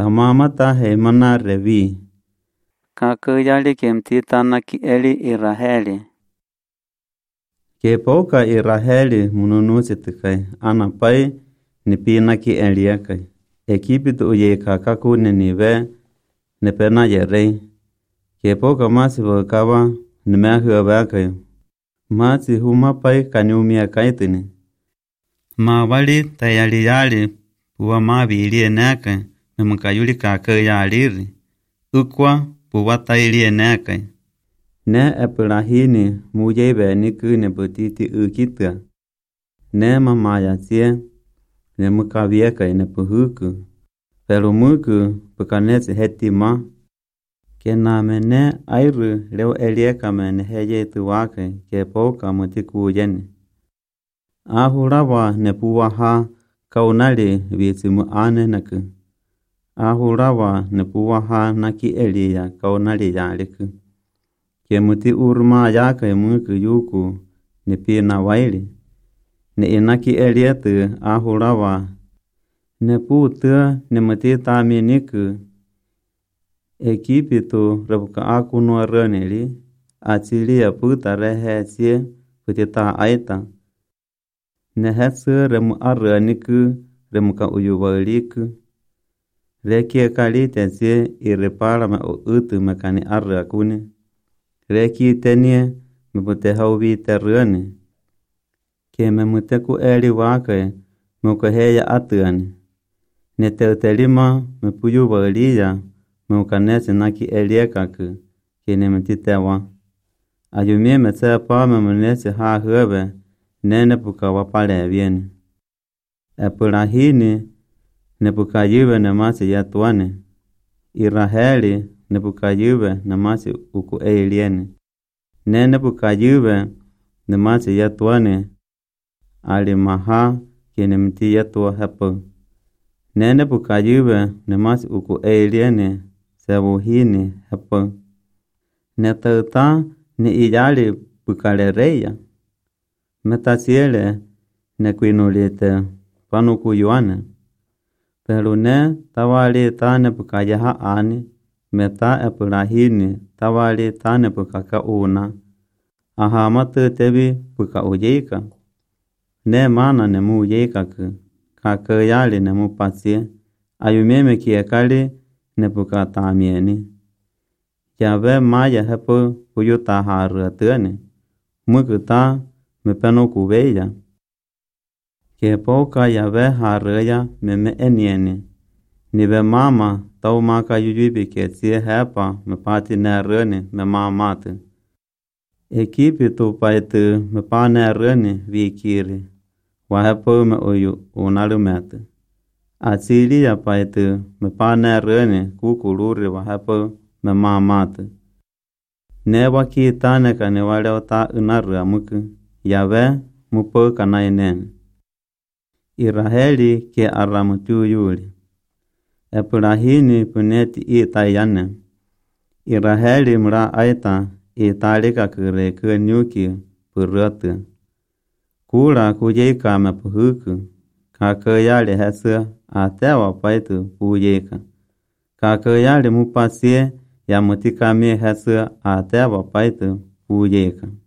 tamamata he mana revi. Kakayali kemtitana ki eli Iraheli. Kepoka Iraheli mununusi tikai anapai nipina ki eliakai. Ekipitu uye kakaku ninive nepena yerei. Kepoka masi wakava nimehua wakai. Masi humapai kanyumia kaitini. Mawali tayali puwa mawili enekai memukayuli kakayaliri. Ukwa puwa tayali enekai. Ne epulahini mujebe niku neputiti ukita. Ne mamaya sie ne mukavieka nepuhuku. Pero muku pukanesi hetima. Kename ne airu leo elieka me heye tuwake kepoka mutiku yeni. Ahurawa nepuwaha kaunali visimu ane naku. Ahurawa nepuwaha naki elia kaunali yaliku. Kemuti urma yaka muku yuku nepina waili. Ne inaki elietu ahurawa neputu nemuti taminiku. Ekipitu rebuka aku nuaraneli atilia puta rehesie putita aita. Nehetsu remu araniku remuka uyuwaliku. Rekie kalite sie irepara me utu mekani arakuni. Reki tenie mepute hauvi terani. Ke memuteku eli wake mukaheya atuani. Neteutelima mepuyu walia mukanesi naki eliekaku kene metitewa. Ayumie mesepa memunesi hahube nene puka wapale vieni. Epulahini nepukayube nemasi yatuane. Iraheli nepukayube nemasi uku elieni. Nene pukayube nemasi yatuane alimaha kene mti yatua hepo. Nene pukayube nemasi uku elieni sebuhini hepo. Netauta ni iyali pukalereya. Metasiele nekuinulite panuku yuane. Pero ne tawali tane pukayaha ani. Meta epulahini tawali tane pukaka una. Ahamatu tebi puka ujeka. Ne mana nemu ujekaku. Kakayali nemu pasie. Ayumeme kiekali nepuka tamieni. Yabe maya hepo uyuta haru atuani. Mukuta mepeno kubeya. Kepoka yabe haruya meme enieni. Nibe mama tau maka yuyubi kesie hepa mepati nerani me mamatu. Ekipitu paitu mepa nerani vikiri. Wahepo me uyu unalumete. Asili ya paitu mepa nerani kukuluri wahepo me mamatu. Ne wakitane kane waleo ta unaru muku. Yabe mupo kanainen. Iraheli ke aramutu yuli. Epulahini puneti itayane. Iraheli mra aita italika kure kunyuki purotu. Kura kujeka me puhuku. Kakayali hesa atewa paitu pujeka. Kakayali mupasie ya mutikami hesa atewa paitu pujeka.